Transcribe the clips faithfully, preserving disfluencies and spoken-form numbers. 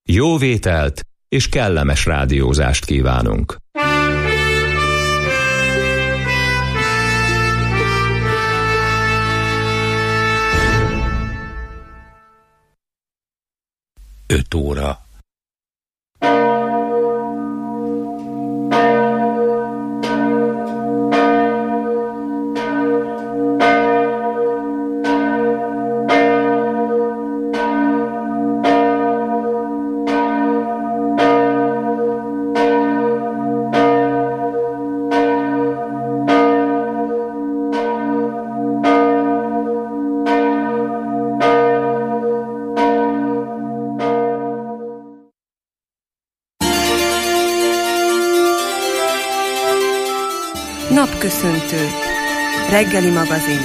Jó vételt és kellemes rádiózást kívánunk! öt óra. Napköszöntő. Reggeli magazin.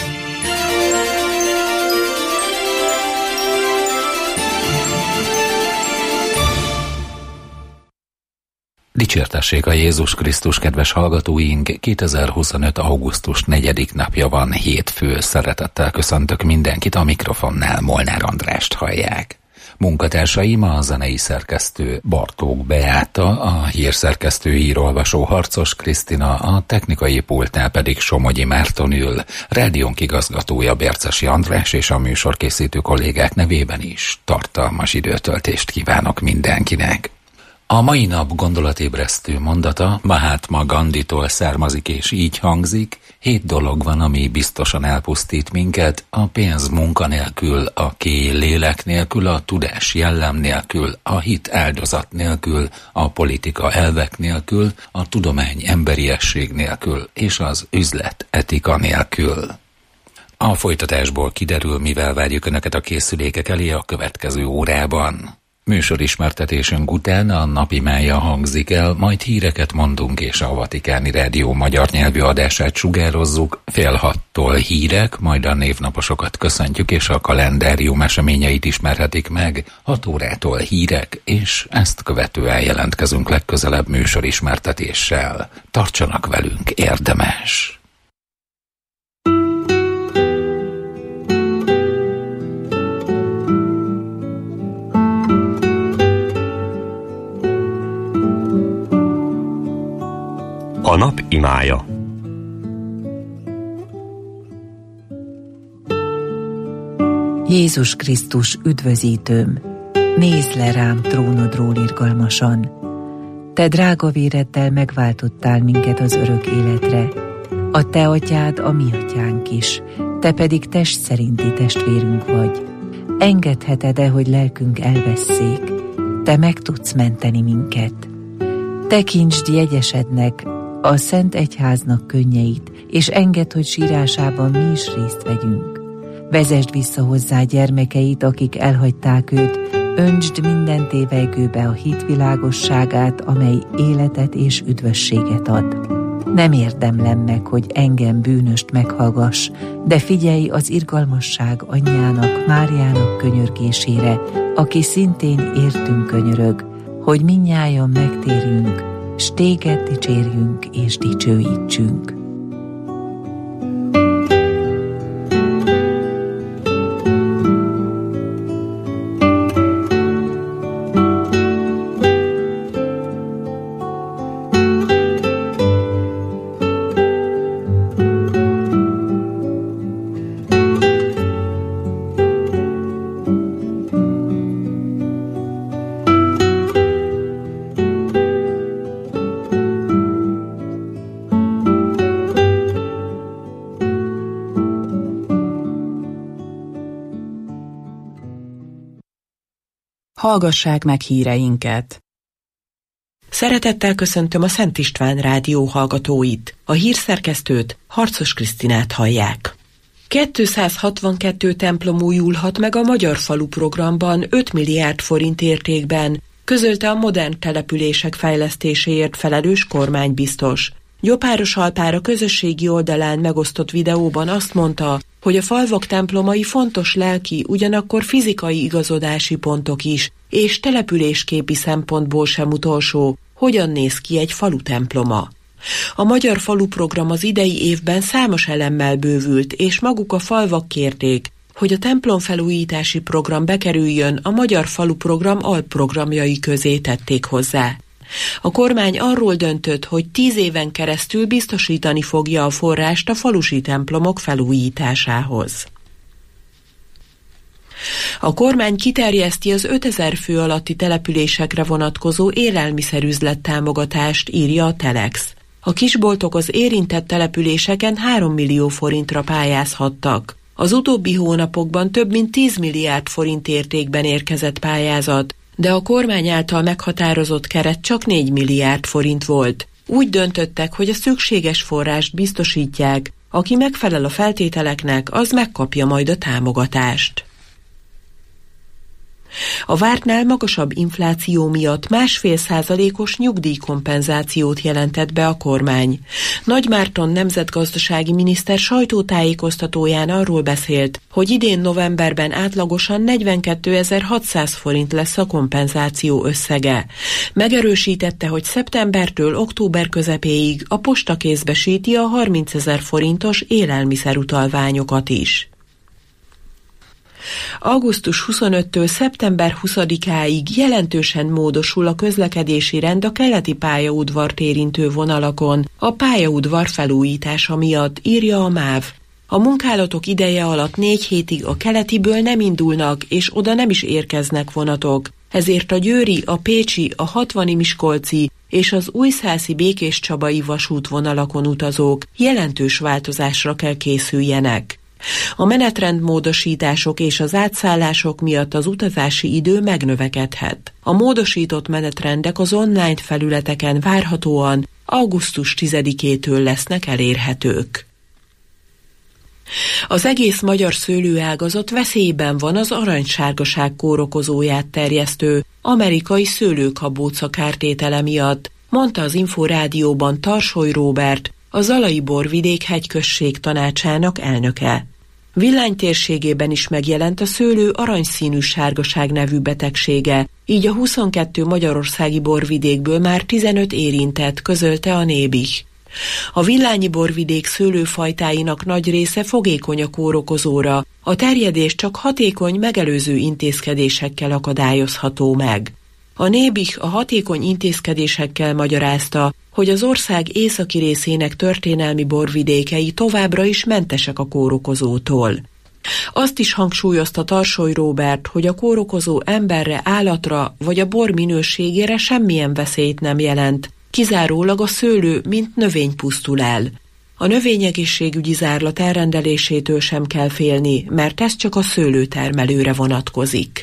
Dicsértessék a Jézus Krisztus, kedves hallgatóink! kétezer-huszonöt. augusztus negyedik napja van, hétfő. Szeretettel köszöntök mindenkit, a mikrofonnál Molnár Andrást hallják. Munkatársaim a zenei szerkesztő Bartók Beáta, a hírszerkesztő hírolvasó Harcos Krisztina, a technikai pultnál pedig Somogyi Márton ül, rádiónk igazgatója Bércesi András, és a műsorkészítő kollégák nevében is tartalmas időtöltést kívánok mindenkinek. A mai nap gondolatébresztő mondata Mahatma Gandhitól származik, és így hangzik: hét dolog van, ami biztosan elpusztít minket: a pénz munka nélkül, a kéj lélek nélkül, a tudás jellem nélkül, a hit áldozat nélkül, a politika elvek nélkül, a tudomány emberiesség nélkül, és az üzlet etika nélkül. A folytatásból kiderül, mivel várjuk Önöket a készülékek elé a következő órában. Műsorismertetésünk után a napi mája hangzik el, majd híreket mondunk, és a Vatikáni Rádió magyar nyelvű adását sugározzuk. Fél hattól hírek, majd a névnaposokat köszöntjük, és a kalendárium eseményeit ismerhetik meg. Hat órától hírek, és ezt követően jelentkezünk legközelebb műsorismertetéssel. Tartsanak velünk, érdemes! A nap imája. Jézus Krisztus, üdvözítőm, nézd le rám trónodról irgalmasan. Te drága véreddel megváltottál minket az örök életre. A te atyád a mi atyánk is, te pedig test szerinti testvérünk vagy. Engedheted-e, hogy lelkünk elvesszék? Te meg tudsz menteni minket. Tekintsd jegyesednek a Szent Egyháznak könnyeit, és engedd, hogy sírásában mi is részt vegyünk. Vezesd vissza hozzá gyermekeit, akik elhagyták őt, öntsd minden tévelygőbe a hit világosságát, amely életet és üdvösséget ad. Nem érdemlem meg, hogy engem bűnöst meghallgass, de figyelj az irgalmasság anyjának, Máriának könyörgésére, aki szintén értünk könyörög, hogy mindnyájan megtérjünk, s téged dicsérjünk és dicsőítsünk. Hallgassák meg híreinket! Szeretettel köszöntöm a Szent István Rádió hallgatóit. A hírszerkesztőt, Harcos Krisztinát hallják. kétszázhatvankettő templom újulhat meg a Magyar Falu programban öt milliárd forint értékben, közölte a modern települések fejlesztéséért felelős kormánybiztos. Gyopáros Alpár a közösségi oldalán megosztott videóban azt mondta, hogy a falvak templomai fontos lelki, ugyanakkor fizikai igazodási pontok is, és településképi szempontból sem utolsó, hogyan néz ki egy falu temploma. A Magyar Falu program az idei évben számos elemmel bővült, és maguk a falvak kérték, hogy a templomfelújítási program bekerüljön, a Magyar Falu Program alprogramjai közé tették hozzá. A kormány arról döntött, hogy tíz éven keresztül biztosítani fogja a forrást a falusi templomok felújításához. A kormány kiterjeszti az ötezer fő alatti településekre vonatkozó élelmiszerüzlet támogatást, írja a Telex. A kisboltok az érintett településeken három millió forintra pályázhattak. Az utóbbi hónapokban több mint tíz milliárd forint értékben érkezett pályázat, de a kormány által meghatározott keret csak négy milliárd forint volt. Úgy döntöttek, hogy a szükséges forrást biztosítják, aki megfelel a feltételeknek, az megkapja majd a támogatást. A vártnál magasabb infláció miatt másfél százalékos nyugdíjkompenzációt jelentett be a kormány. Nagy Márton nemzetgazdasági miniszter sajtótájékoztatóján arról beszélt, hogy idén novemberben átlagosan negyvenkétezer-hatszáz forint lesz a kompenzáció összege. Megerősítette, hogy szeptembertől október közepéig a posta kézbesíti a harmincezer forintos élelmiszerutalványokat is. augusztus huszonötödikétől szeptember huszadikáig jelentősen módosul a közlekedési rend a keleti pályaudvart érintő vonalakon, a pályaudvar felújítása miatt, írja a MÁV. A munkálatok ideje alatt négy hétig a keletiből nem indulnak, és oda nem is érkeznek vonatok, ezért a győri, a pécsi, a hatvani miskolci és az újszászi békéscsabai vasútvonalakon utazók jelentős változásra kell készüljenek. A menetrendmódosítások és az átszállások miatt az utazási idő megnövekedhet. A módosított menetrendek az online felületeken várhatóan augusztus tizedikétől lesznek elérhetők. Az egész magyar szőlőágazat veszélyben van az aranysárgaság kórokozóját terjesztő amerikai szőlőkabóca kártétele miatt, mondta az Inforádióban Tarsoly Róbert, a Zalai Borvidék hegyközség tanácsának elnöke. Villány térségében is megjelent a szőlő aranyszínű sárgaság nevű betegsége, így a huszonkettő magyarországi borvidékből már tizenöt érintett, közölte a Nébih. A villányi borvidék szőlőfajtáinak nagy része fogékony a kórokozóra, a terjedés csak hatékony megelőző intézkedésekkel akadályozható meg. A Nébih a hatékony intézkedésekkel magyarázta, hogy az ország északi részének történelmi borvidékei továbbra is mentesek a kórokozótól. Azt is hangsúlyozta Tarsoly Róbert, hogy a kórokozó emberre, állatra vagy a bor minőségére semmilyen veszélyt nem jelent, kizárólag a szőlő, mint növény pusztul el. A növényegészségügyi zárlat elrendelésétől sem kell félni, mert ez csak a szőlőtermelőre vonatkozik.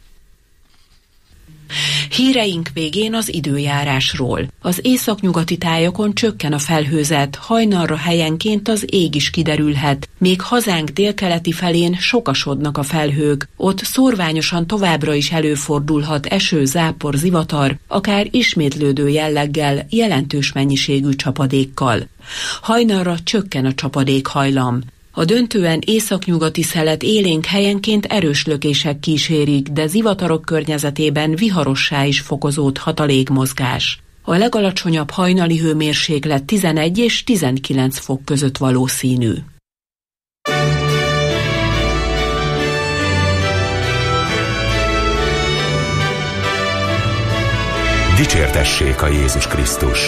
Híreink végén az időjárásról. Az északnyugati tájakon csökken a felhőzet, hajnalra helyenként az ég is kiderülhet, még hazánk délkeleti felén sokasodnak a felhők, ott szórványosan továbbra is előfordulhat eső, zápor, zivatar, akár ismétlődő jelleggel, jelentős mennyiségű csapadékkal. Hajnalra csökken a csapadékhajlam. A döntően északnyugati szelet élénk helyenként erős lökések kísérik, de zivatarok környezetében viharossá is fokozódhat a légmozgás. A legalacsonyabb hajnali hőmérséklet tizenegy és tizenkilenc fok között valószínű. Dicsértessék a Jézus Krisztus!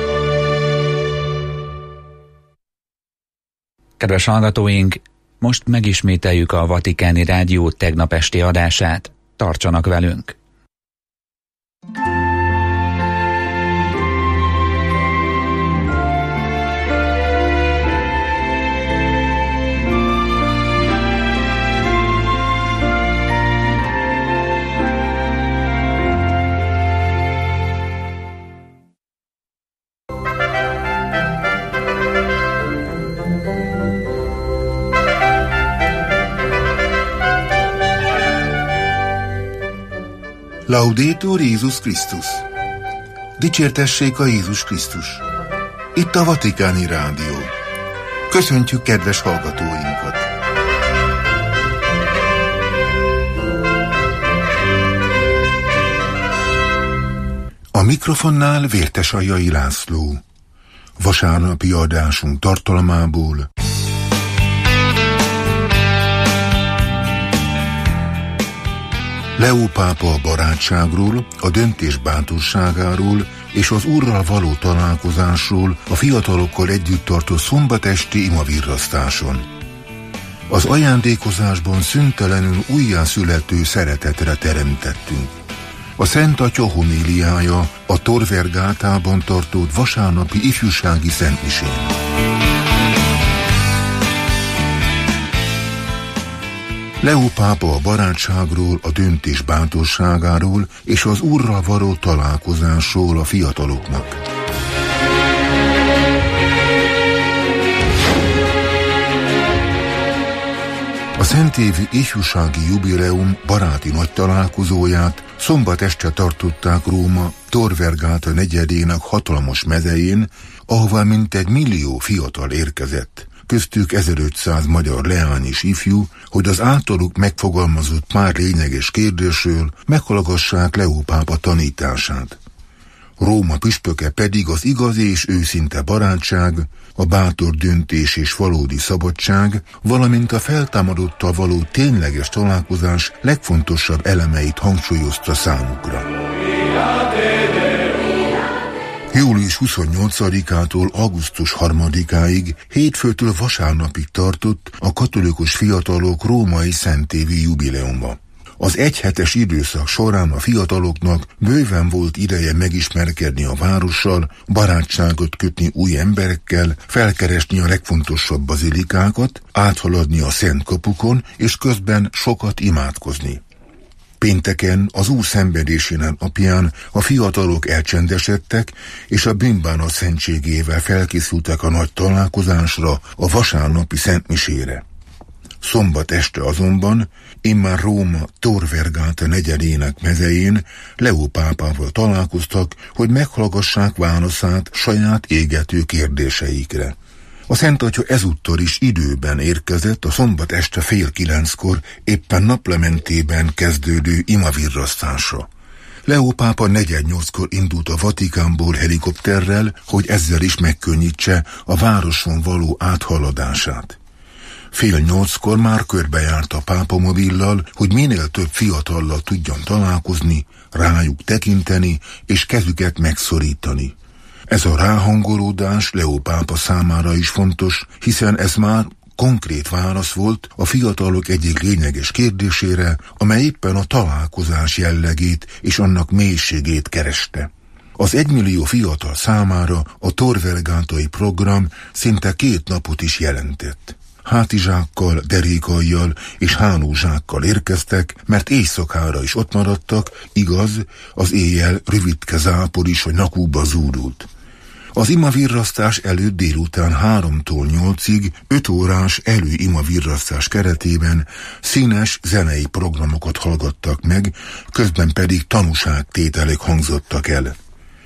Kedves hallgatóink, most megismételjük a Vatikáni Rádió tegnap esti adását. Tartsanak velünk! Laudetur Jézus Krisztus! Dicsértessék a Jézus Krisztus! Itt a Vatikáni Rádió. Köszöntjük kedves hallgatóinkat! A mikrofonnál Vértesaljai László. Vasárnapi adásunk tartalmából Leó pápa a barátságról, a döntés bátorságáról és az Úrral való találkozásról a fiatalokkal együtt tartó szombatesti imavirrasztáson. Az ajándékozásban szüntelenül újjászülető szeretetre teremtettünk. A Szent Atya homéliája a Tor Vergatában tartott vasárnapi ifjúsági szentmisén. Leó pápa a barátságról, a döntés bátorságáról és az Úrral való találkozásról a fiataloknak. A szentévi ifjúsági jubileum baráti nagy találkozóját szombat este tartották Róma Tor Vergata negyedének hatalmas mezején, ahová mintegy millió fiatal érkezett, köztük ezerötszáz magyar leányis ifjú, hogy az általuk megfogalmazott pár lényeges kérdésről meghallgassák Leó pápa tanítását. Róma püspöke pedig az igazi és őszinte barátság, a bátor döntés és valódi szabadság, valamint a feltámadottal való tényleges találkozás legfontosabb elemeit hangsúlyozta számukra. július huszonnyolcadikától augusztus harmadikáig, hétfőtől vasárnapig tartott a katolikus fiatalok római szentévi jubileuma. Az egyhetes időszak során a fiataloknak bőven volt ideje megismerkedni a várossal, barátságot kötni új emberekkel, felkeresni a legfontosabb bazilikákat, áthaladni a szent kapukon, és közben sokat imádkozni. Pénteken, az Úr szenvedésének napján a fiatalok elcsendesedtek, és a bűnbánat szentségével felkészültek a nagy találkozásra, a vasárnapi szentmisére. Szombat este azonban, immár Róma Tor Vergata negyedének mezején Leó pápával találkoztak, hogy meghallgassák válaszát saját égető kérdéseikre. A Szent Atya ezúttal is időben érkezett a szombat este fél kilenckor éppen naplementében kezdődő imavirrasztásra. Leó pápa negyednyolckor indult a Vatikánból helikopterrel, hogy ezzel is megkönnyítse a városon való áthaladását. Fél nyolckor már körbejárt a pápamobillal, hogy minél több fiatallal tudjon találkozni, rájuk tekinteni és kezüket megszorítani. Ez a ráhangolódás Leó pápa számára is fontos, hiszen ez már konkrét válasz volt a fiatalok egyik lényeges kérdésére, amely éppen a találkozás jellegét és annak mélységét kereste. Az egymillió fiatal számára a Tor Vergatai program szinte két napot is jelentett. Hátizsákkal, derékajjal és hálózsákkal érkeztek, mert éjszakára is ott maradtak, igaz, az éjjel rövidke zápor is, hogy nakúba zúdult. Az imavirrasztás előtt délután háromtól nyolcig öt órás előimavirrasztás keretében színes zenei programokat hallgattak meg, közben pedig tanúságtételek hangzottak el.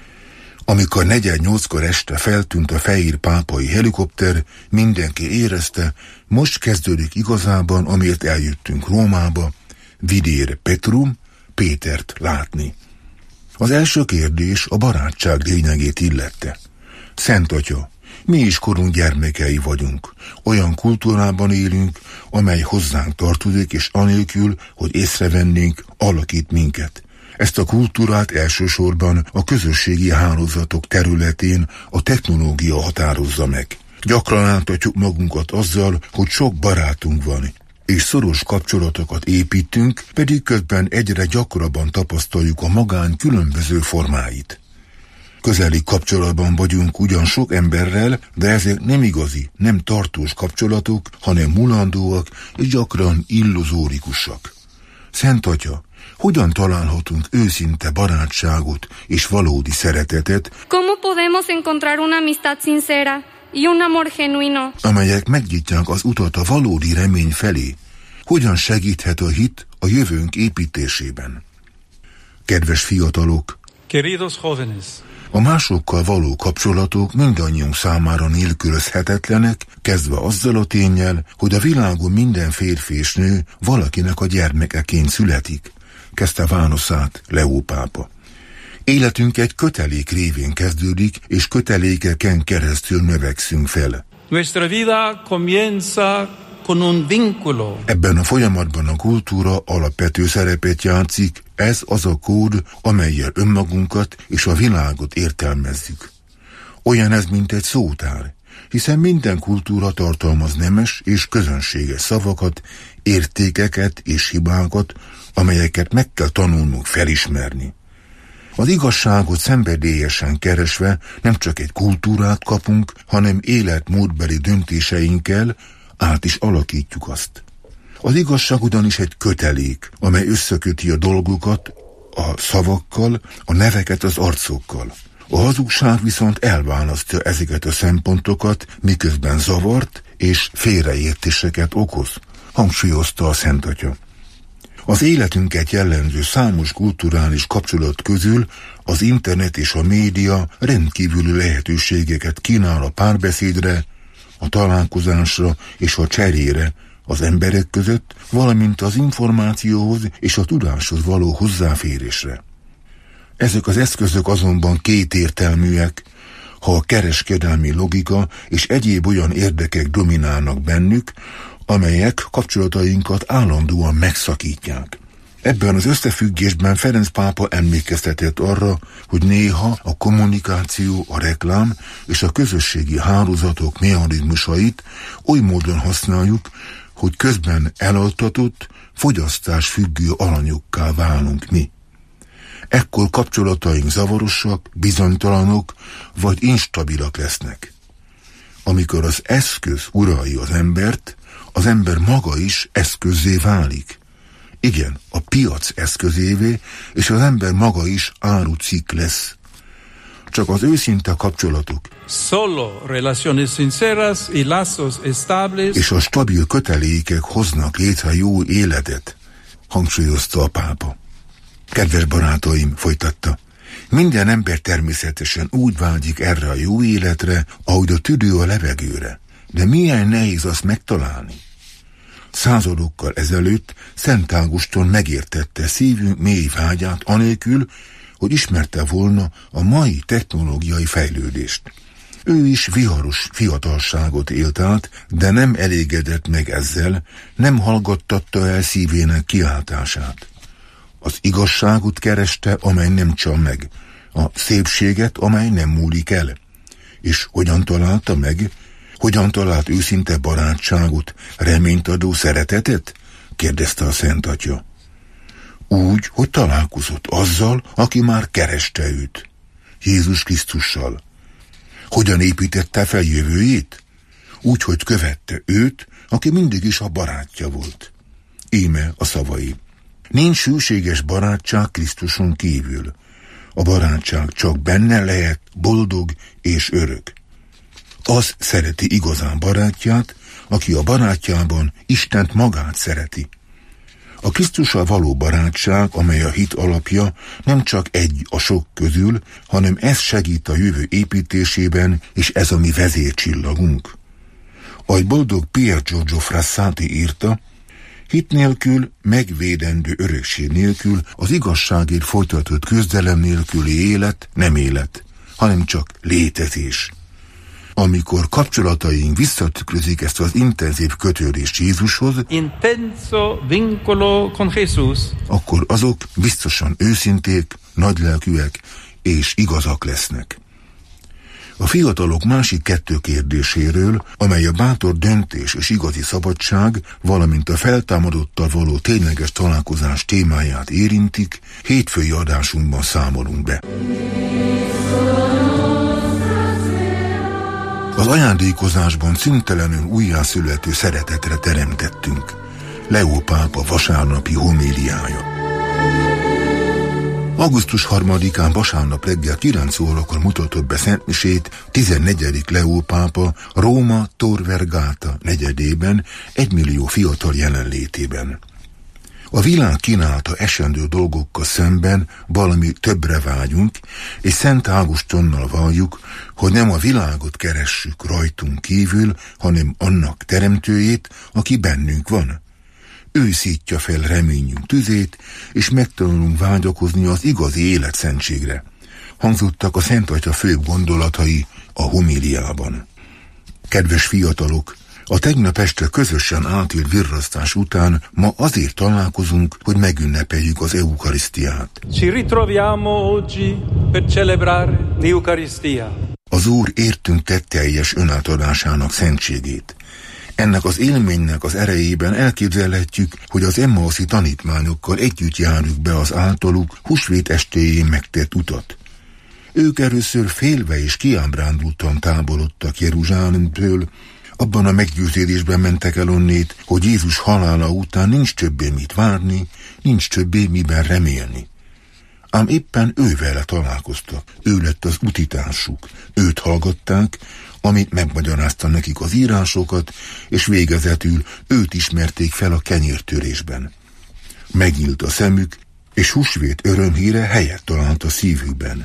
Amikor negyednyolckor este feltűnt a fehér pápai helikopter, mindenki érezte, most kezdődik igazában, amiért eljöttünk Rómába, vidére Petrum, Pétert látni. Az első kérdés a barátság lényegét illette. Szent Atya, mi is korunk gyermekei vagyunk. Olyan kultúrában élünk, amely hozzánk tartozik, és anélkül, hogy észrevennénk, alakít minket. Ezt a kultúrát elsősorban a közösségi hálózatok területén a technológia határozza meg. Gyakran áltatjuk magunkat azzal, hogy sok barátunk van, és szoros kapcsolatokat építünk, pedig közben egyre gyakrabban tapasztaljuk a magány különböző formáit. Közeli kapcsolatban vagyunk ugyan sok emberrel, de ezek nem igazi, nem tartós kapcsolatok, hanem mulandóak és gyakran illuzórikusak. Szent Atya, hogyan találhatunk őszinte barátságot és valódi szeretetet, ¿Cómo podemos encontrar una amistad sincera y un amor genuino, amelyek megnyitják az utat a valódi remény felé? Hogyan segíthet a hit a jövőnk építésében? Kedves fiatalok! Queridos jóvenes! A másokkal való kapcsolatok mindannyiunk számára nélkülözhetetlenek, kezdve azzal a ténnyel, hogy a világon minden férfi és nő valakinek a gyermekeként születik, kezdte válaszát Leó pápa. Életünk egy kötelék révén kezdődik, és kötelékeken keresztül növekszünk fel. Nuestra vida comienza con un vínculo. Ebben a folyamatban a kultúra alapvető szerepet játszik, ez az a kód, amellyel önmagunkat és a világot értelmezzük. Olyan ez, mint egy szótár, hiszen minden kultúra tartalmaz nemes és közönséges szavakat, értékeket és hibákat, amelyeket meg kell tanulnunk felismerni. Az igazságot szenvedélyesen keresve nem csak egy kultúrát kapunk, hanem életmódbeli döntéseinkkel át is alakítjuk azt. Az igazság ugyanis egy kötelék, amely összeköti a dolgokat a szavakkal, a neveket az arcokkal. A hazugság viszont elválasztja ezeket a szempontokat, miközben zavart és félreértéseket okoz, hangsúlyozta a Szent Atya. Az életünket jellemző számos kulturális kapcsolat közül az internet és a média rendkívüli lehetőségeket kínál a párbeszédre, a találkozásra és a cserére az emberek között, valamint az információhoz és a tudáshoz való hozzáférésre. Ezek az eszközök azonban kétértelműek, ha a kereskedelmi logika és egyéb olyan érdekek dominálnak bennük, amelyek kapcsolatainkat állandóan megszakítják. Ebben az összefüggésben Ferenc pápa emlékeztetett arra, hogy néha a kommunikáció, a reklám és a közösségi hálózatok mechanizmusait oly módon használjuk, hogy közben elaltatott, fogyasztásfüggő alanyokká válunk mi. Ekkor kapcsolataink zavarosak, bizonytalanok vagy instabilak lesznek. Amikor az eszköz uralja az embert, az ember maga is eszközzé válik. Igen, a piac eszközévé, és az ember maga is árucikk lesz. Csak az őszinte kapcsolatok Solo relaciones sinceras y lazos estables és a stabil kötelékek hoznak létre jó életet, hangsúlyozta a pápa. Kedves barátaim, folytatta, minden ember természetesen úgy vágyik erre a jó életre, ahogy a tüdő a levegőre. De milyen nehéz azt megtalálni. Századokkal ezelőtt Szent Ágoston megértette szívünk mély vágyát anélkül, hogy ismerte volna a mai technológiai fejlődést. Ő is viharos fiatalságot élt át, de nem elégedett meg ezzel, nem hallgattatta el szívének kiáltását. Az igazságot kereste, amely nem csal meg, a szépséget, amely nem múlik el. És hogyan találta meg? Hogyan talált őszinte barátságot, reményt adó szeretetet? Kérdezte a Szent Atya. Úgy, hogy találkozott azzal, aki már kereste őt. Jézus Krisztussal. Hogyan építette fel jövőjét? Úgy, hogy követte őt, aki mindig is a barátja volt. Íme a szavai. Nincs hűséges barátság Krisztuson kívül. A barátság csak benne lehet boldog és örök. Az szereti igazán barátját, aki a barátjában Istent magát szereti. A Krisztussal való barátság, amely a hit alapja, nem csak egy a sok közül, hanem ez segít a jövő építésében, és ez a mi vezércsillagunk. Ahogy boldog Pier Giorgio Frassati írta, hit nélkül, megvédendő örökség nélkül, az igazságért folytatott küzdelem nélküli élet nem élet, hanem csak létezés. Amikor kapcsolataink visszatükrözik ezt az intenzív kötődést Jézushoz, intenso vínculo con Jesús, akkor azok biztosan őszinték, nagylelkűek és igazak lesznek. A fiatalok másik kettő kérdéséről, amely a bátor döntés és igazi szabadság, valamint a feltámadottal való tényleges találkozás témáját érintik, hétfői adásunkban számolunk be. Az ajándékozásban szüntelenül újjászülető szeretetre teremtettünk. Leó pápa vasárnapi homéliája. augusztus harmadikán vasárnap reggel kilenc órakor mutatott be szentmisét tizennegyedik Leó pápa Róma Tor Vergata negyedében egymillió fiatal jelenlétében. A világ kínálta esendő dolgokkal szemben valami többre vágyunk, és Szent Ágostonnal valljuk, hogy nem a világot keressük rajtunk kívül, hanem annak teremtőjét, aki bennünk van. Ő szítja fel reményünk tüzét, és megtanulunk vágyakozni az igazi életszentségre. Hangzottak a Szent Atya főbb gondolatai a homíliában. Kedves fiatalok, A tegnap este közösen átélt virrasztás után ma azért találkozunk, hogy megünnepeljük az Eukarisztiát. Ci ritroviamo oggi per celebrare l'Eucaristia. Az Úr értünk tett teljes önátadásának szentségét. Ennek az élménynek az erejében elképzelhetjük, hogy az emmauszi tanítványokkal együtt járjuk be az általuk húsvét estéjén megtett utat. Ők először félve és kiábrándultan távolodtak Jeruzsálemtől, abban a meggyőződésben mentek el onnét, hogy Jézus halála után nincs többé mit várni, nincs többé miben remélni. Ám éppen ő vele találkoztak, ő lett az utitársuk, őt hallgatták, amit megmagyarázta nekik az írásokat, és végezetül őt ismerték fel a kenyértörésben. Megnyílt a szemük, és húsvét örömhíre helyet talált a szívükben.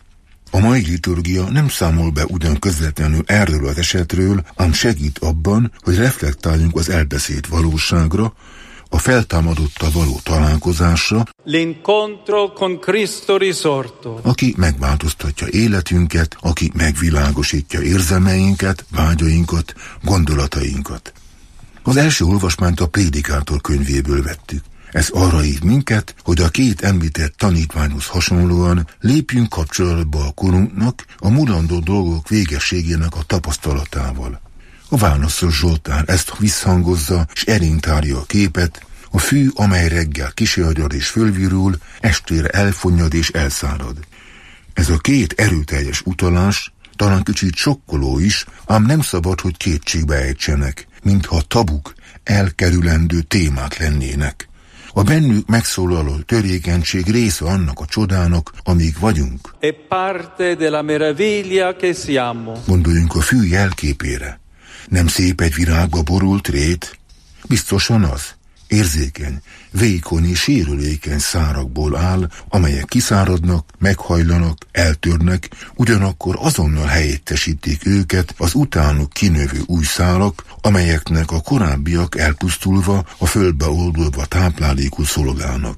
A mai liturgia nem számol be ugyan közvetlenül erről az esetről, ám segít abban, hogy reflektáljunk az elbeszélt valóságra, a feltámadottal való találkozásra, L'incontro con Cristo risorto. Aki megváltoztatja életünket, aki megvilágosítja érzelmeinket, vágyainkat, gondolatainkat. Az első olvasmányt a Prédikátor könyvéből vettük. Ez arra hív minket, hogy a két említett tanítványhoz hasonlóan lépjünk kapcsolatba a korunknak, a mulandó dolgok végességének a tapasztalatával. A válaszos Zsoltár ezt visszhangozza, és erényt tárja a képet, a fű, amely reggel kisagyad és fölvirul, estére elfonnyad és elszárad. Ez a két erőteljes utalás talán kicsit sokkoló is, ám nem szabad, hogy kétségbe ejtsenek, mintha tabuk, elkerülendő témák lennének. A bennük megszólaló törékenység része annak a csodának, amíg vagyunk. È parte della meraviglia che siamo. Gondoljunk a fű jelképére. Nem szép egy virágba borult rét? Biztosan az. Érzékeny, vékony és sérülékeny szárakból áll, amelyek kiszáradnak, meghajlanak, eltörnek, ugyanakkor azonnal helyettesítik őket az utánuk kinövő új szálak, amelyeknek a korábbiak elpusztulva, a földbe oldulva táplálékul szolgálnak.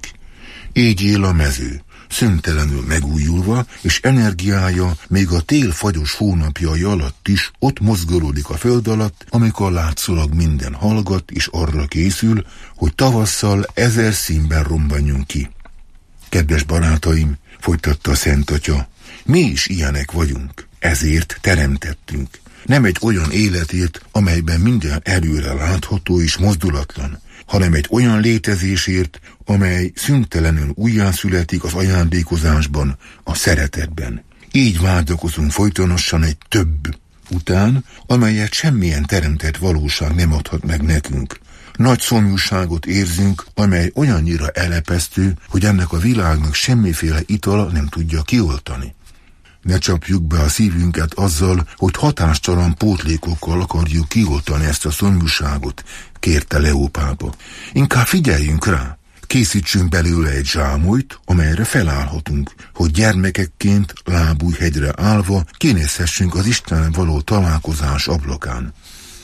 Így él a mező, szüntelenül megújulva, és energiája még a tél fagyos hónapjai alatt is ott mozgolódik a föld alatt, amikor látszólag minden hallgat és arra készül, hogy tavasszal ezer színben rombanjunk ki. Kedves barátaim, folytatta a Szent Atya, mi is ilyenek vagyunk, ezért teremtettünk. Nem egy olyan életért, amelyben minden erőre látható és mozdulatlan, hanem egy olyan létezésért, amely szüntelenül újjászületik az ajándékozásban, a szeretetben. Így vágyakozunk folytonosan egy több után, amelyet semmilyen teremtett valóság nem adhat meg nekünk. Nagy szomjúságot érzünk, amely olyannyira elepesztő, hogy ennek a világnak semmiféle itala nem tudja kioltani. Ne csapjuk be a szívünket azzal, hogy hatástalan pótlékokkal akarjuk kioltani ezt a szomjúságot, kérte Leó pápa. Inkább figyeljünk rá, készítsünk belőle egy zsámolyt, amelyre felállhatunk, hogy gyermekekként lábújhegyre állva kinézhessünk az Istennel való találkozás ablakán.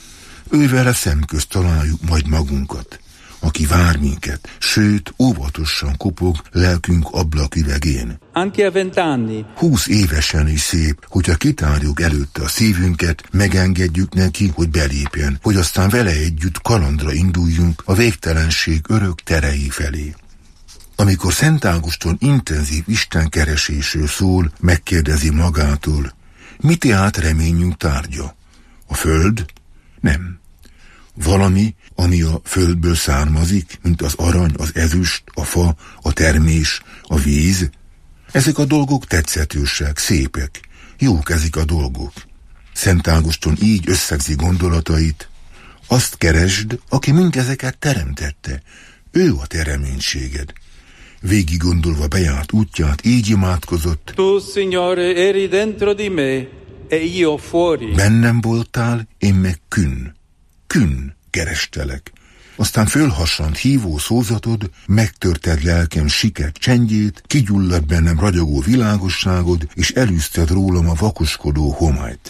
Ővele szemközt találjuk majd magunkat, aki vár minket, sőt, óvatosan kopog lelkünk ablaküvegén. Anche a vent'anni. Húsz évesen is szép, hogyha kitárjuk előtte a szívünket, megengedjük neki, hogy belépjen, hogy aztán vele együtt kalandra induljunk a végtelenség örök terei felé. Amikor Szent Ágoston intenzív istenkeresésről szól, megkérdezi magától, mi tehát reményünk tárgya? A föld? Nem. Valami, ami a földből származik, mint az arany, az ezüst, a fa, a termés, a víz. Ezek a dolgok tetszetősek, szépek, jók ezek a dolgok. Szent Ágoston így összegzi gondolatait. Azt keresd, aki mindezeket teremtette. Ő a te reménységed. Végig gondolva bejárt útját, így imádkozott. Tu, Signore, eri dentro di me, e io fuori. Bennem voltál, én meg künn. Künn kerestelek. Aztán fölhassant hívó szózatod, megtörted lelkem siket csendjét, kigyullad bennem ragyogó világosságod, és elűzted rólam a vakoskodó homályt.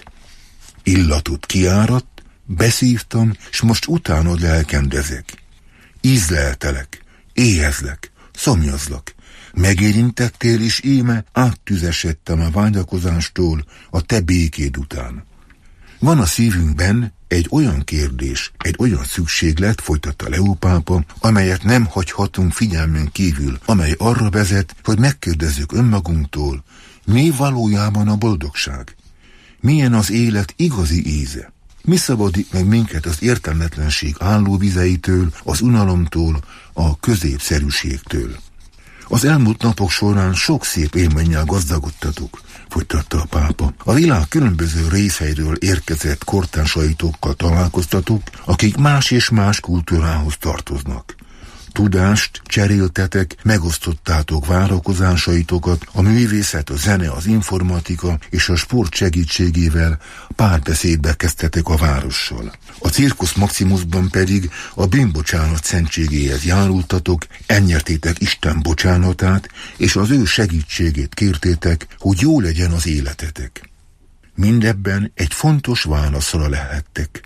Illatod kiáradt, beszívtam, s most utánod lelkendezek. Ízleltelek, éhezlek, szomjazlak. Megérintettél, és íme áttüzesedtem a vágyakozástól a te békéd után. Van a szívünkben, egy olyan kérdés, egy olyan szükséglet, folytatta Leó pápa, amelyet nem hagyhatunk figyelmen kívül, amely arra vezet, hogy megkérdezzük önmagunktól, mi valójában a boldogság? Milyen az élet igazi íze? Mi szabadít meg minket az értelmetlenség állóvizeitől, az unalomtól, a középszerűségtől? Az elmúlt napok során sok szép élménnyel gazdagodtatok, folytatta a pápa. A világ különböző részeiről érkezett kortársaitokkal találkoztatok, akik más és más kultúrához tartoznak. Tudást cseréltetek, megosztottátok várakozásaitokat, a művészet, a zene, az informatika és a sport segítségével párbeszédbe kezdtetek a várossal. A Circus Maximusban pedig a bűnbocsánat szentségéhez járultatok, elnyertétek Isten bocsánatát, és az ő segítségét kértétek, hogy jó legyen az életetek. Mindebben egy fontos válaszra lehettek.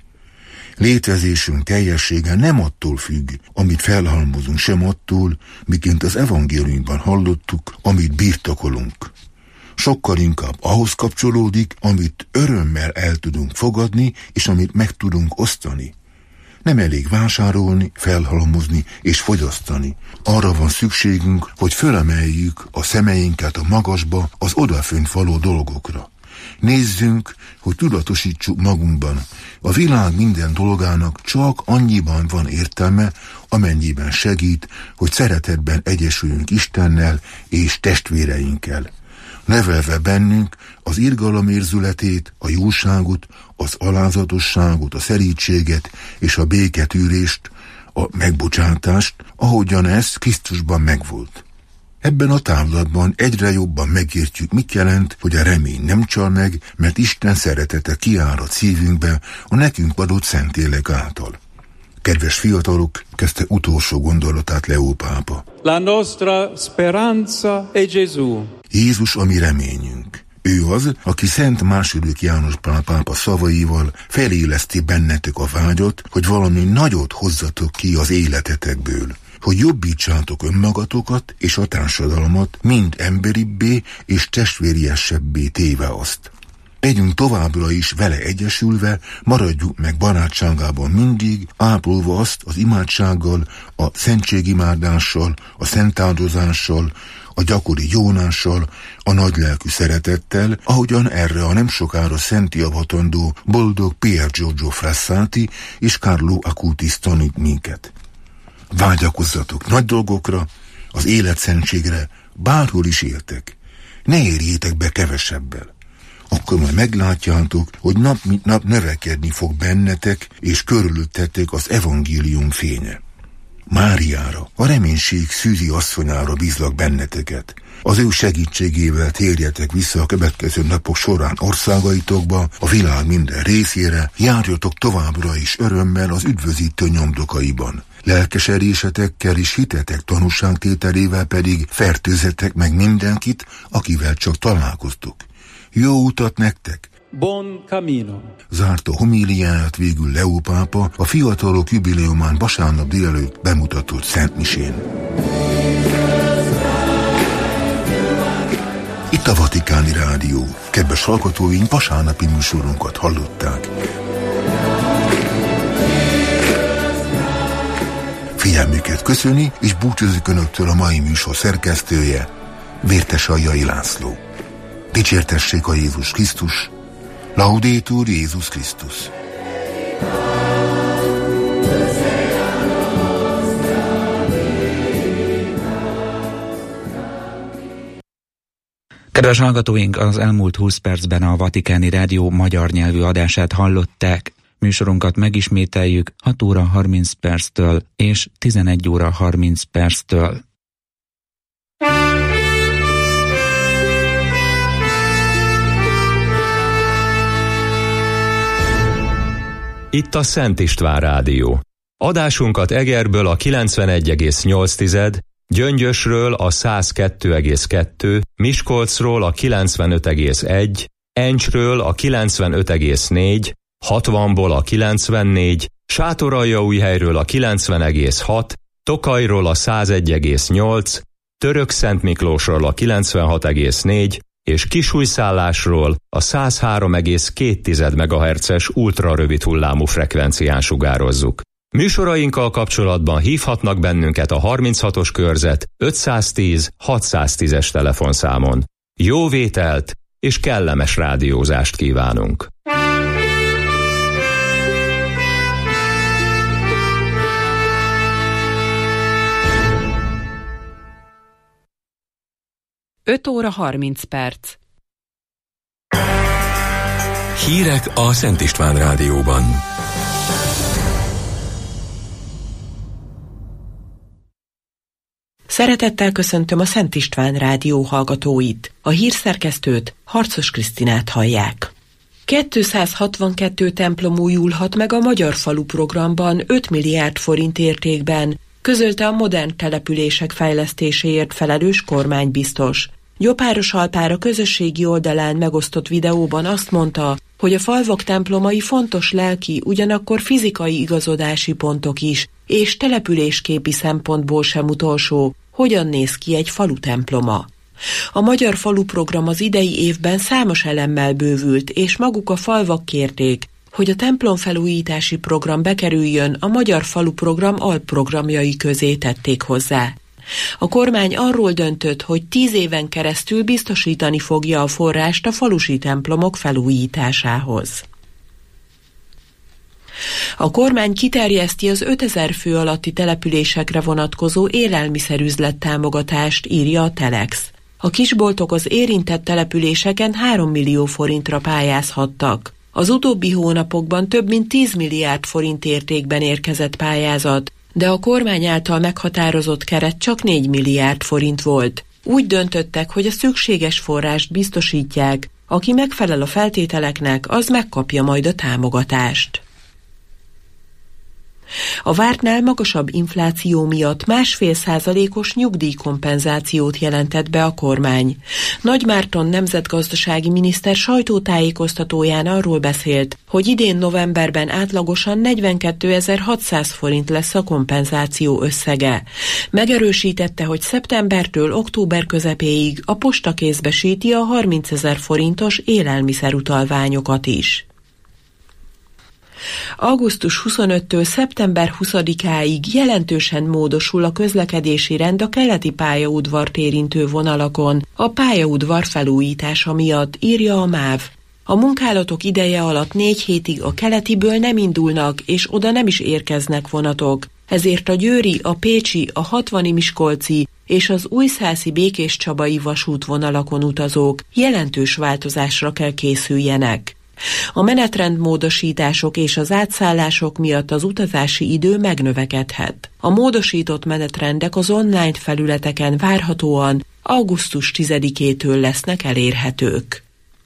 Létezésünk teljessége nem attól függ, amit felhalmozunk, sem attól, miként az evangéliumban hallottuk, amit birtokolunk. Sokkal inkább ahhoz kapcsolódik, amit örömmel el tudunk fogadni, és amit meg tudunk osztani. Nem elég vásárolni, felhalmozni és fogyasztani. Arra van szükségünk, hogy fölemeljük a szemeinket a magasba, az odafönt való dolgokra. Nézzünk, hogy tudatosítsuk magunkban. A világ minden dolgának csak annyiban van értelme, amennyiben segít, hogy szeretetben egyesüljünk Istennel és testvéreinkkel. Nevelve bennünk az irgalom érzületét, a jóságot, az alázatosságot, a szerítséget és a béketűrést, a megbocsátást, ahogyan ez Krisztusban megvolt. Ebben a távlatban egyre jobban megértjük, mit jelent, hogy a remény nem csal meg, mert Isten szeretete kiárad szívünkbe a nekünk adott Szentlélek által. Kedves fiatalok, kezdte utolsó gondolatát Leó pápa. La nostra speranza è Gesù. Jézus a mi reményünk. Ő az, aki Szent második János Pál pápa szavaival feléleszti bennetek a vágyat, hogy valami nagyot hozzatok ki az életetekből, hogy jobbítsátok önmagatokat és a társadalmat, mind emberibbé és testvériesebbé téve azt. Legyünk továbbra is vele egyesülve, maradjuk meg barátságában mindig, ápolva azt az imádsággal, a szentségimádással, a szentáldozással, a gyakori jónással, a nagylelkű szeretettel, ahogyan erre a nem sokára szentjavatandó boldog Pier Giorgio Frassati és Carlo Acutis tanít minket. Vágyakozzatok nagy dolgokra, az életszentségre, bárhol is éltek. Ne érjétek be kevesebbel. Akkor majd meglátjátok, hogy nap mint nap növekedni fog bennetek, és körülöttetek az evangélium fénye. Máriára, a reménység szűzi asszonyára bízlak benneteket. Az ő segítségével térjetek vissza a következő napok során országaitokba, a világ minden részére, járjatok továbbra is örömmel az üdvözítő nyomdokaiban. Lelkesedésetekkel és hitetek tanúságtételével pedig fertőzzetek meg mindenkit, akivel csak találkoztok. Jó utat nektek! Buon cammino! Zárta homíliáját végül Leó pápa a fiatalok jubileumán vasárnap délelőtt bemutatott szentmisén. Itt a Vatikáni Rádió. Kedves hallgatóink, vasárnapi műsorunkat hallották. Figyelmüket köszöni, és búcsúzik önöktől a mai műsor szerkesztője, Vértes Aljai László. Dicsértessék a Jézus Krisztus, Laudetur Jézus Krisztus. Kedves hallgatóink, az elmúlt húsz percben a Vatikáni Rádió magyar nyelvű adását hallották. Műsorunkat megismételjük hat óra harminc perctől és tizenegy óra harminc perctől. Itt a Szent István Rádió. Adásunkat Egerből a kilencvenegy egész nyolc, Gyöngyösről a száz kettő egész kettő, Miskolcról a kilencvenöt egész egy, Encsről a kilencvenöt egész négy, hatvanból a kilencvennégy, Sátoraljaújhelyről a kilencven egész hat, Tokajról a száz egy egész nyolc, Törökszentmiklósról a kilencvenhat egész négy, és kisújszállásról a száz három egész két megahertzes ultrarövid hullámú frekvencián sugározzuk. Műsorainkkal kapcsolatban hívhatnak bennünket a harminchatos körzet ötszáztíz hatszáztízes telefonszámon. Jó vételt és kellemes rádiózást kívánunk! öt óra harminc perc. Hírek a Szent István Rádióban. Szeretettel köszöntöm a Szent István Rádió hallgatóit. A hírszerkesztőt, Harcos Krisztinát hallják. kétszázhatvankettő templom újulhat meg a Magyar Falu programban öt milliárd forint értékben, közölte a modern települések fejlesztéséért felelős kormánybiztos. Gyopáros Alpár a közösségi oldalán megosztott videóban azt mondta, hogy a falvak templomai fontos lelki, ugyanakkor fizikai igazodási pontok is, és településképi szempontból sem utolsó, hogyan néz ki egy falu temploma. A Magyar Falu program az idei évben számos elemmel bővült, és maguk a falvak kérték, hogy a templomfelújítási program bekerüljön, a Magyar Falu program alprogramjai közé tették hozzá. A kormány arról döntött, hogy tíz éven keresztül biztosítani fogja a forrást a falusi templomok felújításához. A kormány kiterjeszti az ötezer fő alatti településekre vonatkozó élelmiszerüzlet támogatást, írja a Telex. A kisboltok az érintett településeken három millió forintra pályázhattak. Az utóbbi hónapokban több mint tíz milliárd forint értékben érkezett pályázat, de a kormány által meghatározott keret csak négy milliárd forint volt. Úgy döntöttek, hogy a szükséges forrást biztosítják, aki megfelel a feltételeknek, az megkapja majd a támogatást. A vártnál magasabb infláció miatt másfél százalékos nyugdíjkompenzációt jelentett be a kormány. Nagy Márton nemzetgazdasági miniszter sajtótájékoztatóján arról beszélt, hogy idén novemberben átlagosan negyvenkétezer-hatszáz forint lesz a kompenzáció összege. Megerősítette, hogy szeptembertől október közepéig a posta kézbesíti a harmincezer forintos élelmiszerutalványokat is. augusztus huszonötödikétől szeptember huszadikáig jelentősen módosul a közlekedési rend a keleti pályaudvart érintő vonalakon, a pályaudvar felújítása miatt, írja a MÁV. A munkálatok ideje alatt négy hétig a keletiből nem indulnak, és oda nem is érkeznek vonatok, ezért a győri, a pécsi, a hatvani miskolci és az újszászi békéscsabai vasútvonalakon utazók jelentős változásra kell készüljenek. A menetrendmódosítások és az átszállások miatt az utazási idő megnövekedhet. A módosított menetrendek az online felületeken várhatóan augusztus tizedikétől lesznek elérhetők.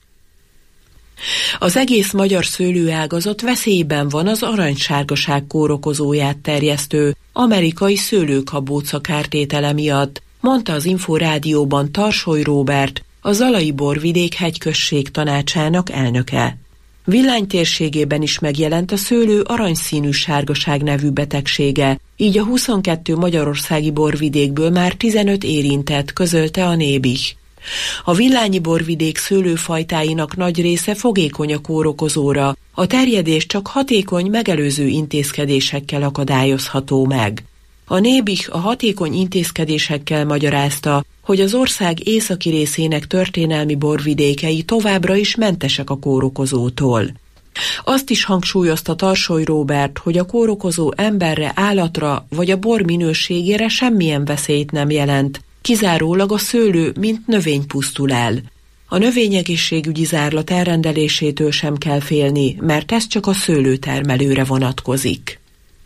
Az egész magyar szőlőágazat veszélyben van az aranysárgaság kórokozóját terjesztő amerikai szőlőkabóca kártétele miatt, mondta az Inforádióban Tarsoly Róbert, a Zalai Borvidék hegyközség tanácsának elnöke. Villány térségében is megjelent a szőlő aranyszínű sárgaság nevű betegsége, így a huszonkettő magyarországi borvidékből már tizenöt érintett, közölte a Nébih. A villányi borvidék szőlőfajtáinak nagy része fogékony a kórokozóra, a terjedés csak hatékony megelőző intézkedésekkel akadályozható meg. A Nébih a hatékony intézkedésekkel magyarázta, hogy az ország északi részének történelmi borvidékei továbbra is mentesek a kórokozótól. Azt is hangsúlyozta Tarsoly Róbert, hogy a kórokozó emberre, állatra vagy a bor minőségére semmilyen veszélyt nem jelent, kizárólag a szőlő, mint növény pusztul el. A növényegészségügyi zárlat elrendelésétől sem kell félni, mert ez csak a szőlőtermelőre vonatkozik.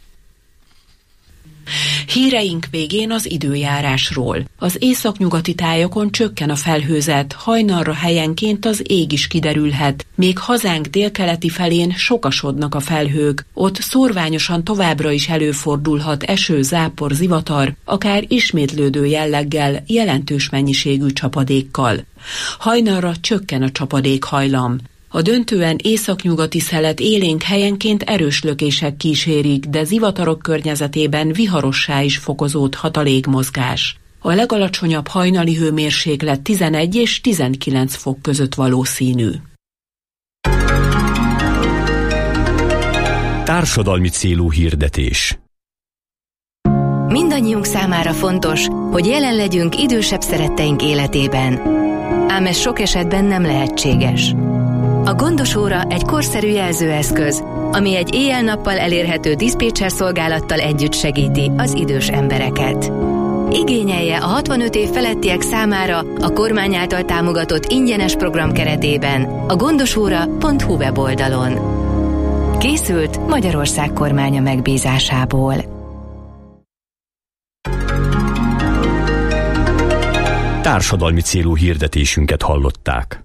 Híreink végén az időjárásról. Az északnyugati tájakon csökken a felhőzet, hajnalra helyenként az ég is kiderülhet, még hazánk délkeleti felén sokasodnak a felhők, ott szórványosan továbbra is előfordulhat eső, zápor, zivatar, akár ismétlődő jelleggel, jelentős mennyiségű csapadékkal. Hajnalra csökken a csapadékhajlam. A döntően északnyugati szelet élénk helyenként erős lökések kísérik, de zivatarok környezetében viharossá is fokozódhat a légmozgás. A legalacsonyabb hajnali hőmérséklet tizenegy és tizenkilenc fok között valószínű. Társadalmi célú hirdetés. Mindannyiunk számára fontos, hogy jelen legyünk idősebb szeretteink életében. Ám ez sok esetben nem lehetséges. A Gondos óra egy korszerű jelzőeszköz, ami egy éjjel-nappal elérhető diszpécser szolgálattal együtt segíti az idős embereket. Igényelje a hatvanöt év felettiek számára a kormány által támogatott ingyenes program keretében a gondosóra pont hu weboldalon. Készült Magyarország kormánya megbízásából. Társadalmi célú hirdetésünket hallották.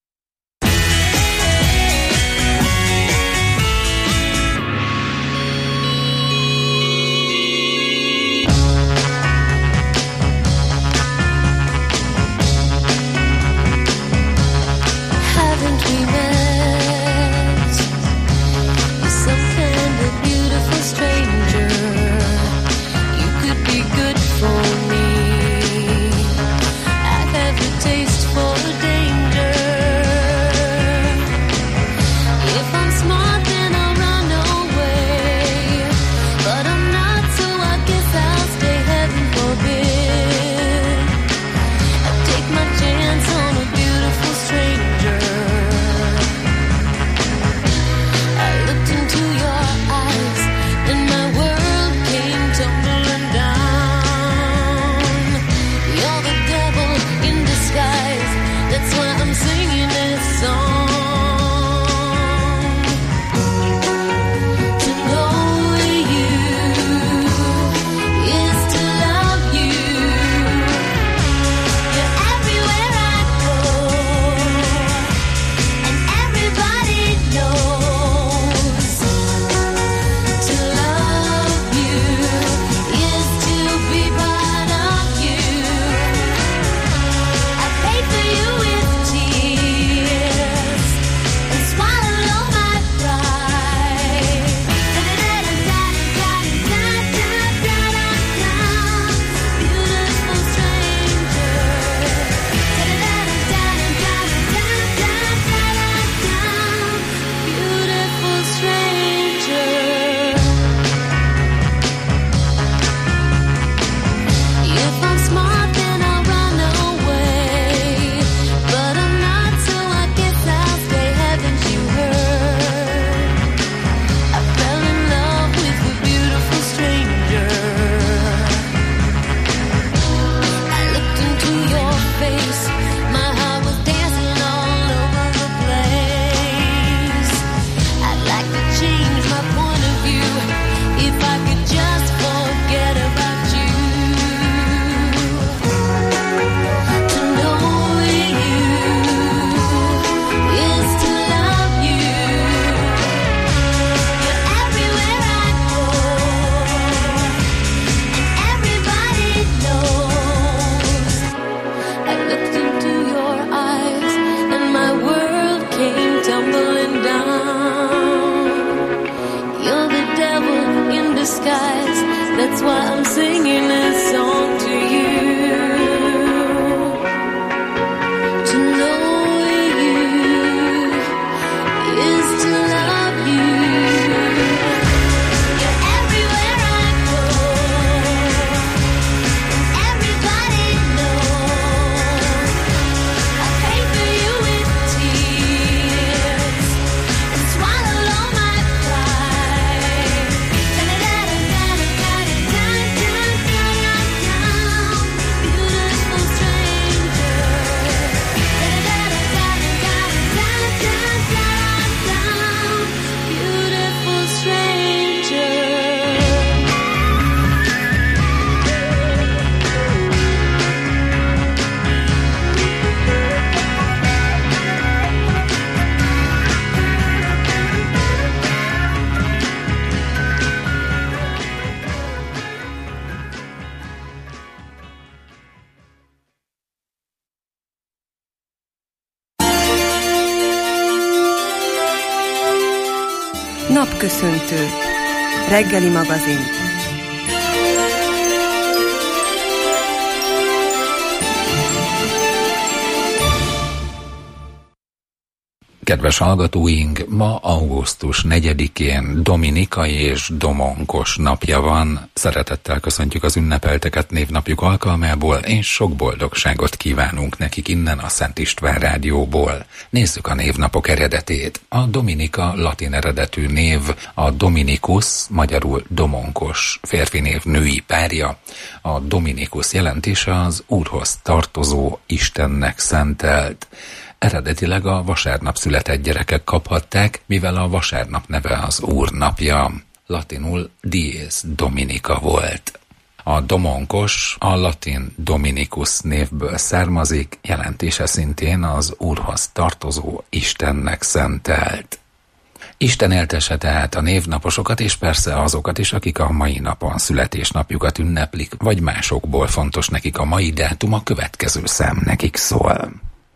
Napköszöntő. Reggeli magazin. Kedves hallgatóink, ma augusztus negyedikén Dominika és Domonkos napja van. Szeretettel köszöntjük az ünnepelteket névnapjuk alkalmából, és sok boldogságot kívánunk nekik innen a Szent István Rádióból. Nézzük a névnapok eredetét. A Dominika latin eredetű név, a Dominikus, magyarul Domonkos férfi név női párja. A Dominikus jelentése az Úrhoz tartozó, Istennek szentelt. Eredetileg a vasárnap született gyerekek kaphatták, mivel a vasárnap neve az Úr napja. Latinul Dies Dominica volt. A Domonkos a latin Dominicus névből származik, jelentése szintén az Úrhoz tartozó, Istennek szentelt. Isten éltesse tehát a névnaposokat, és persze azokat is, akik a mai napon születésnapjukat ünneplik, vagy másokból fontos nekik a mai dátum, a következő szám nekik szól.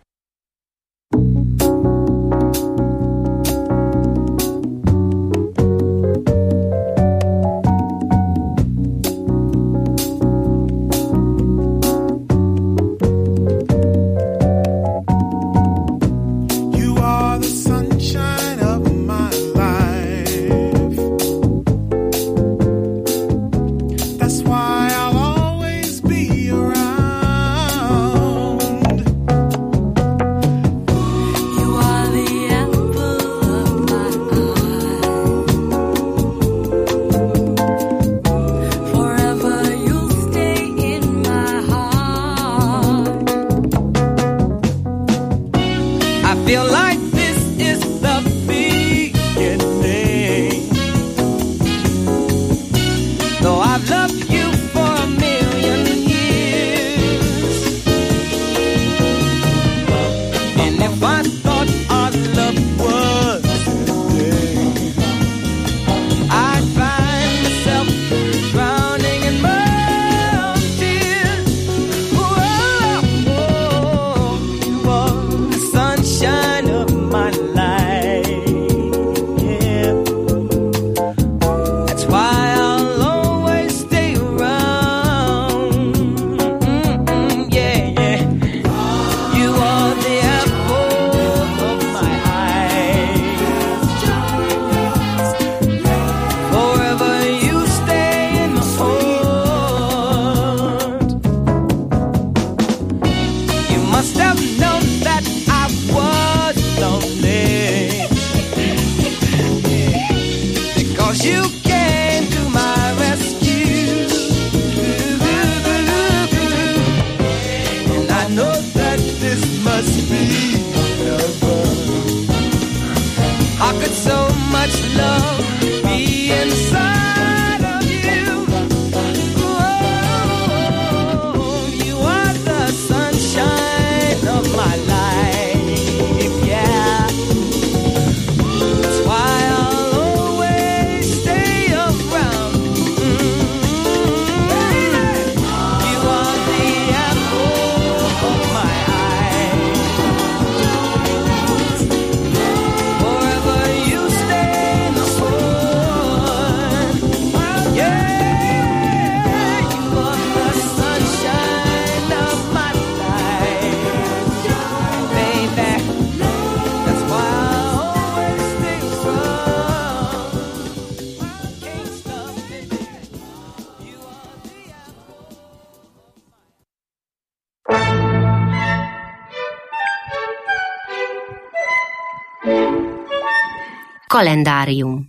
Kalendárium.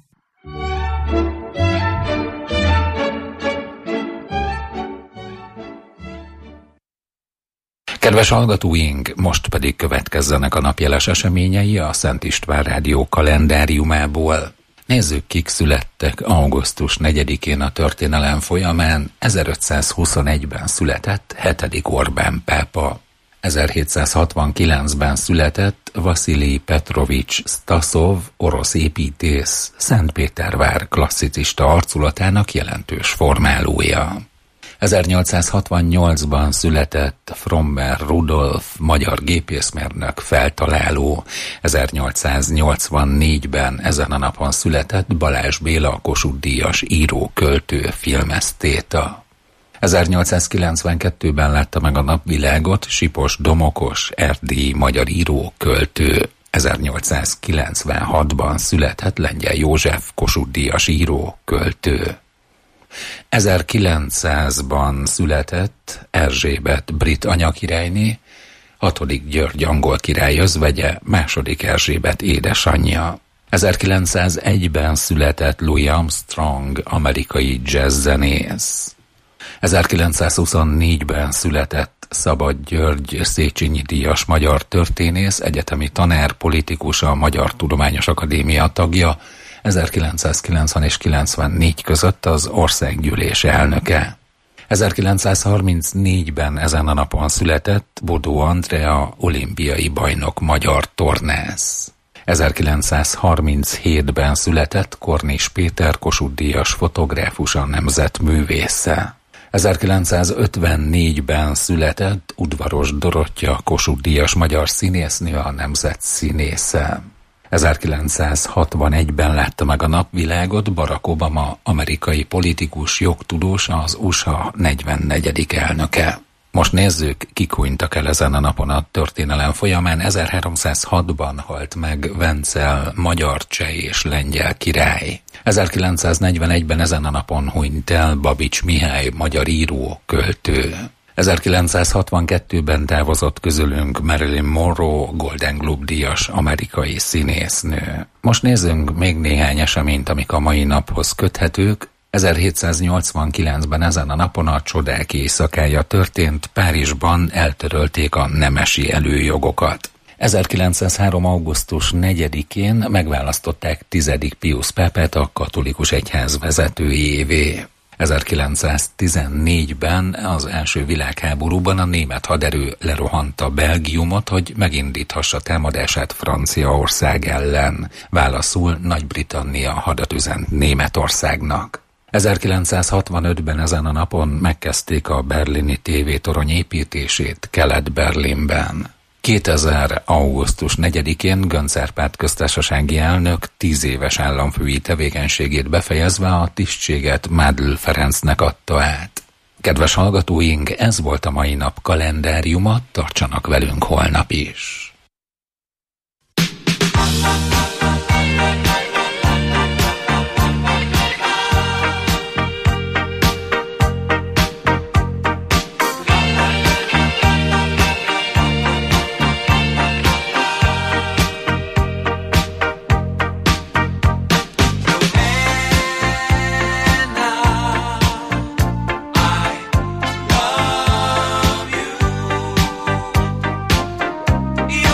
Kedves hallgatóink, most pedig következzenek a napjeles eseményei a Szent István Rádió kalendáriumából. Nézzük, kik születtek augusztus negyedikén a történelem folyamán. ezerötszázhuszonegyben született hetedik Orbán pápa. ezerhétszázhatvankilencben született Vaszilij Petrovics Sztaszov, orosz építész, Szentpétervár klasszicista arculatának jelentős formálója. ezernyolcszázhatvannyolcban született Frommer Rudolf, magyar gépészmérnök, feltaláló. ezernyolcszáznyolcvannégyben ezen a napon született Balázs Béla, Kossuth-díjas író, költő, filmesztéta. ezernyolcszázkilencvenkettőben látta meg a napvilágot Sipos Domokos, erdélyi magyar író, költő. ezernyolcszázkilencvenhatban született Lengyel József Kossuth-díjas író, költő. ezerkilencszázban született Erzsébet brit anyakirályné, hatodik György angol király özvegye, második Erzsébet édesanyja. ezerkilencszázegyben született Louis Armstrong, amerikai jazzzenész. ezerkilencszázhuszonnégyben született Szabad György Széchenyi díjas magyar történész, egyetemi tanár, politikus, a Magyar Tudományos Akadémia tagja, ezerkilencszázkilencven és kilencvennégy között az országgyűlés elnöke. ezerkilencszázharmincnégyben ezen a napon született Bodó Andrea, olimpiai bajnok magyar tornász. ezerkilencszázharminchétben született Kornis Péter, Kossuth-díjas fotográfus, a nemzet művésze. ezerkilencszázötvennégyben született Udvaros Dorottya, Kossuth-díjas magyar színésznő, a nemzet színésze. ezerkilencszázhatvanegyben látta meg a napvilágot Barack Obama, amerikai politikus, jogtudós, az u es á negyvennegyedik elnöke. Most nézzük, kik hunytak el ezen a napon a történelem folyamán. ezerháromszázhatban halt meg Vencel, magyar, cseh és lengyel király. ezerkilencszáznegyvenegyben ezen a napon hunyt el Babics Mihály, magyar író, költő. ezerkilencszázhatvankettőben távozott közülünk Marilyn Monroe, Golden Globe-díjas amerikai színésznő. Most nézzünk még néhány eseményt, amik a mai naphoz köthetők. ezerhétszáznyolcvankilencben ezen a napon a csodák éjszakája történt, Párizsban eltörölték a nemesi előjogokat. ezerkilencszázhárom. augusztus negyedikén megválasztották tizedik Piusz pápát a katolikus egyház vezetőjévé. ezerkilencszáztizennégyben az első világháborúban a német haderő lerohanta Belgiumot, hogy megindíthassa támadását Franciaország ellen. Válaszul Nagy-Britannia hadat üzent Németországnak. ezerkilencszázhatvanötben ezen a napon megkezdték a berlini tévétorony építését Kelet-Berlinben. kétezer. augusztus negyedikén Göncz Árpád köztársasági elnök tíz éves államfői tevékenységét befejezve a tisztséget Mádl Ferencnek adta át. Kedves hallgatóink, ez volt a mai nap kalendáriuma, tartsanak velünk holnap is. Yeah.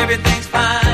everything's fine.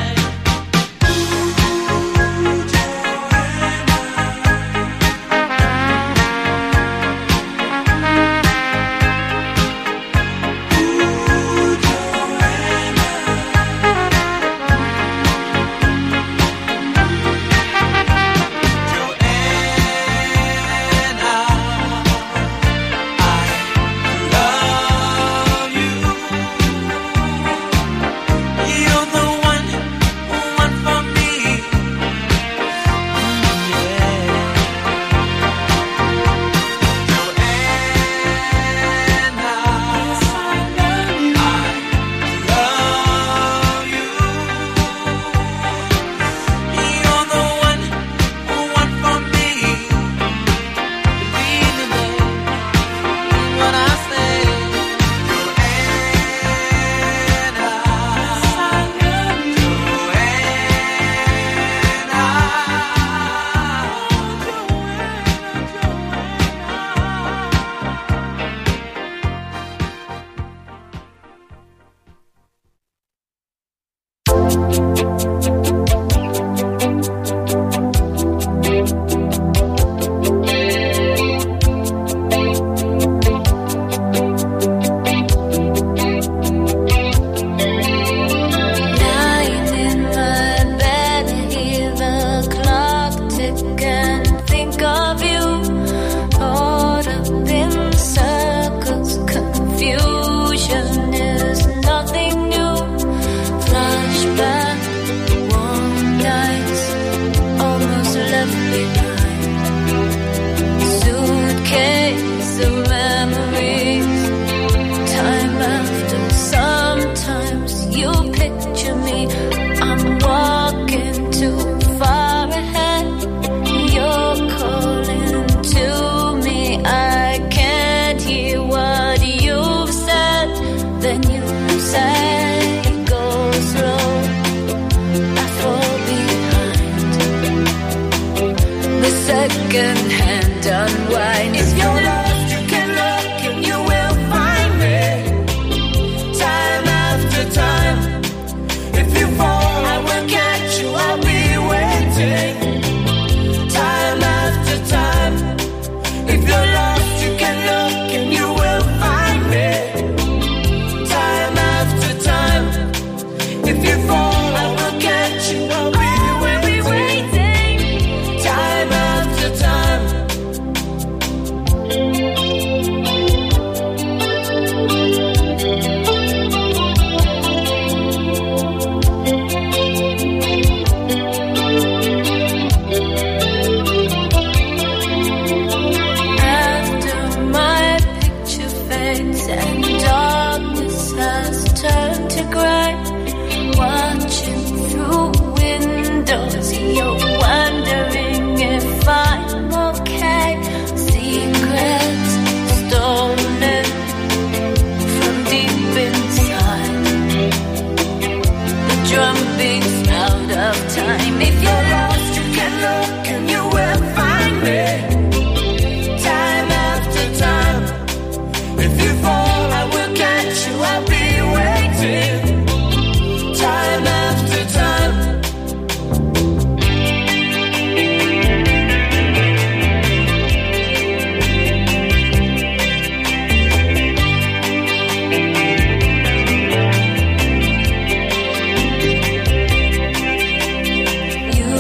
You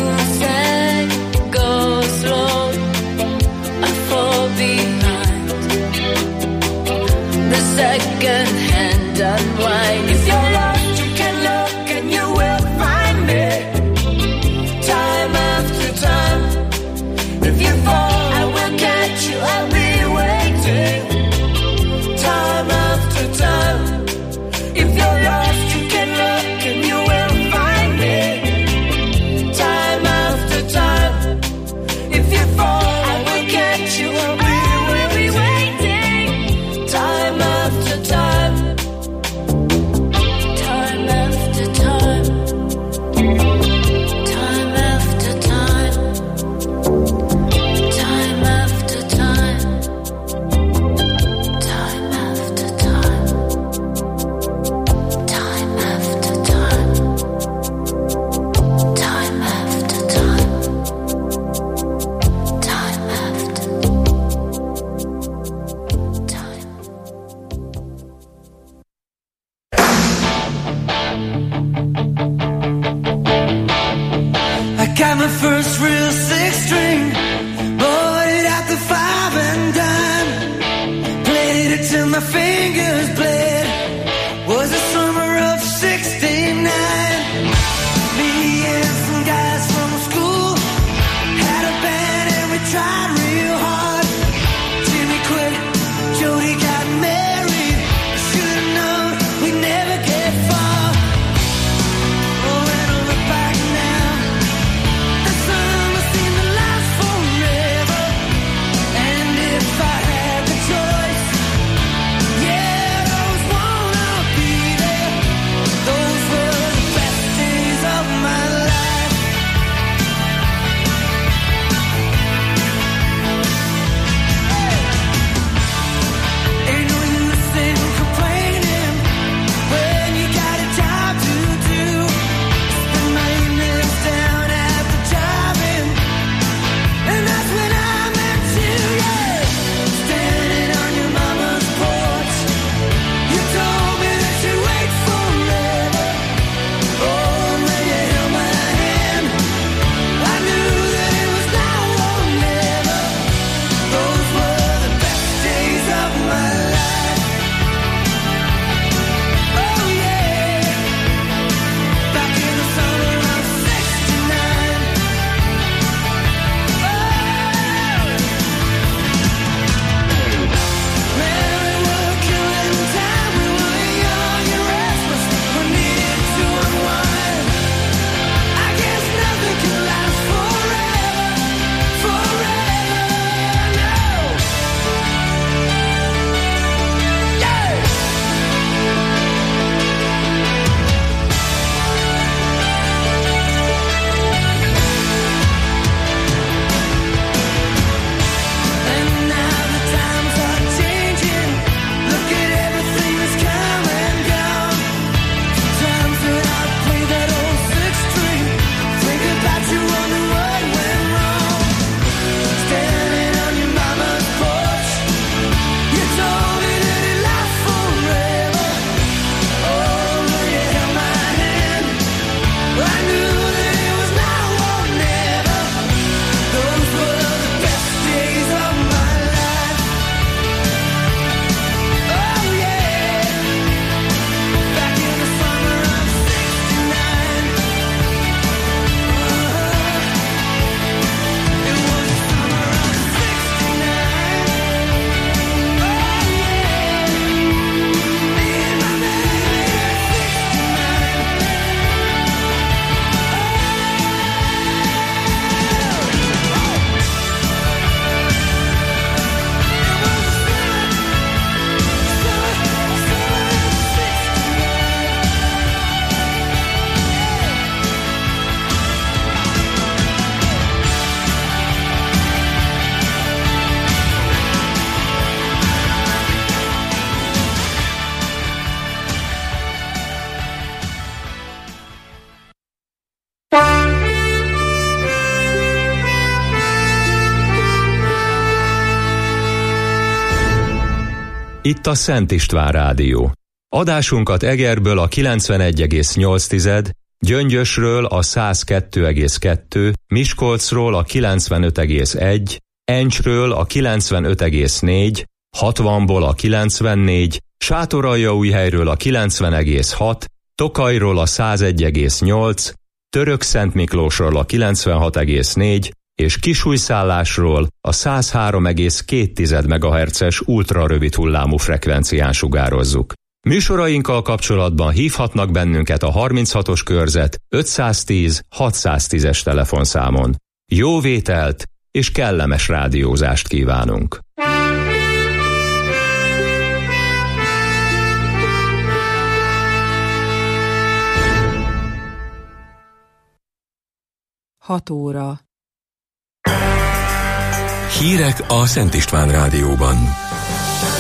Itt a Szent István Rádió. Adásunkat Egerből a kilencvenegy egész nyolc, Gyöngyösről a száz kettő egész kettő, Miskolcról a kilencvenöt egész egy, Encsről a kilencvenöt egész négy, hatvanból a kilencvennégy, Sátoraljaújhelyről a kilencven egész hat, Tokajról a száz egy egész nyolc, Törökszentmiklósról a kilencvenhat egész négy, és Kisújszállásról a száz három egész két megahertzes ultrarövid hullámú frekvencián sugározzuk. Műsorainkkal kapcsolatban hívhatnak bennünket a harminchatos körzet ötszáztíz hatszáztízes telefonszámon. Jó vételt és kellemes rádiózást kívánunk! Hat óra. Hírek a Szent István Rádióban.